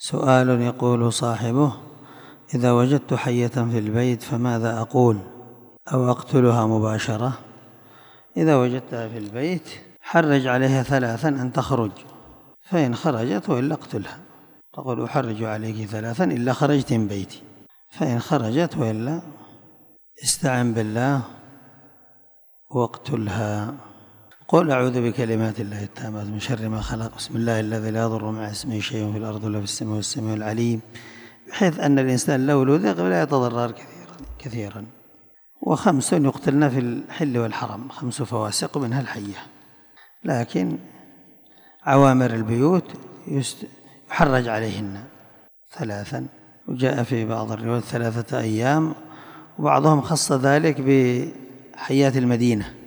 سؤال يقول صاحبه: إذا وجدت حية في البيت فماذا أقول؟ أو أقتلها مباشرة؟ إذا وجدتها في البيت حرج عليها 3 أن تخرج، فإن خرجت وإلا اقتلها. تقول: أحرج عليك 3 إلا خرجت من بيتي، فإن خرجت وإلا استعن بالله واقتلها. قل: أعوذ بكلمات الله التامات من شر ما خلق، بسم الله الذي لا يضر مع اسمه شيء في الأرض ولا في السماء والسميع العليم، بحيث أن الإنسان لو لذق لا يتضرر كثيرا. 5 يقتلن في الحل والحرم، 5 فواسق منها الحية، لكن عوامر البيوت يحرج عليهن 3، وجاء في بعض الروايات 3 أيام، وبعضهم خص ذلك بحيات المدينة.